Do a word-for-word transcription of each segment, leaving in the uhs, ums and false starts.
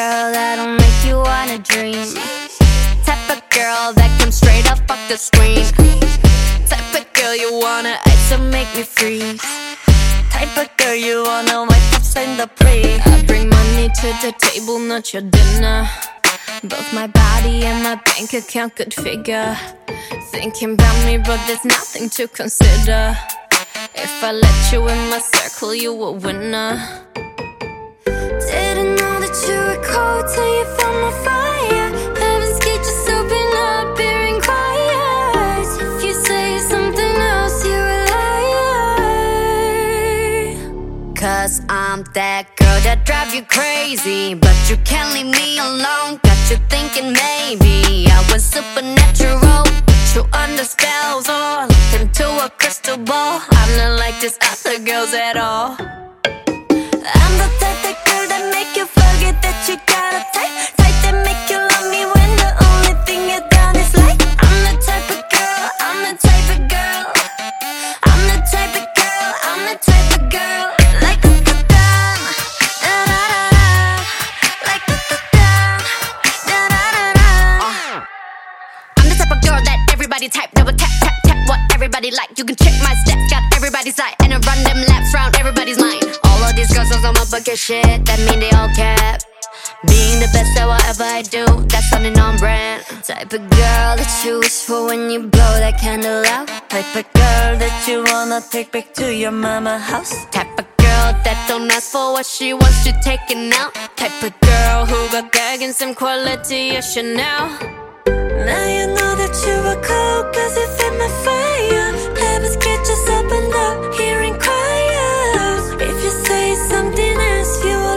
girl that'll make you wanna dream. Type of girl that comes straight up off the screen. Type of girl you wanna ice and make me freeze. Type of girl you wanna wipe up, send the plate. I bring money to the table, not your dinner. Both my body and my bank account could figure. Thinking about me, but there's nothing to consider. If I let you in my circle, you a winner. Didn't know that you were cold till you found my fire. Heaven's gate just open up, hearing quiet. If you say something else, you're a liar. Cause I'm that girl that drive you crazy, but you can't leave me alone. Got you thinking maybe I was supernatural, put you under spells or look into a crystal ball. I'm not like these other girls at all. I'm the type of girl that make you forget that you got a type. Type that make you love me when the only thing you done is like. I'm the type of girl, I'm the type of girl, I'm the type of girl, I'm the type of girl. Like da da da, da da da da. Like da da da, da da da da. I'm the type of girl that everybody type, that would tap tap tap what everybody like. You can check my steps, got everybody's eye, and I run them laps round everybody's mind. All of these girls on some bucket shit, that mean they all cap. Being the best at whatever I do, that's something on brand. Type of girl that you wish for when you blow that candle out. Type of girl that you wanna take back to your mama house. Type of girl that don't ask for what she wants, you taking out. Type of girl who got gag and some quality, yeah, Chanel. Now you know that you were cold, cause you fit my fire. Heaven's gate just opened up, hearing quiet. If you say something else, you a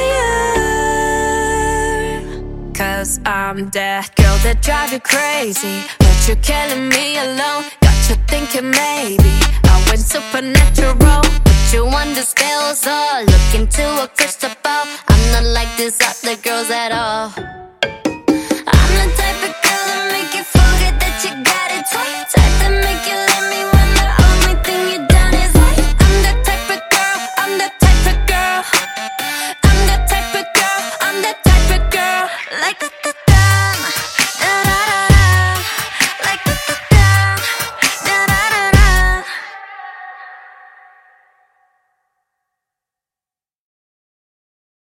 liar. Cause I'm that girl that drive you crazy, but you're killing me alone. Got you thinking maybe I went supernatural, put you under spells or look into a crystal ball. I'm not like these other girls at